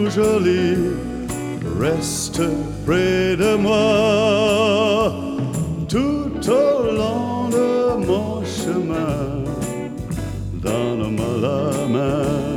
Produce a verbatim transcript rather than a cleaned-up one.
tout joli, reste près de moi. Tout au long de mon chemin, donne-moi la main.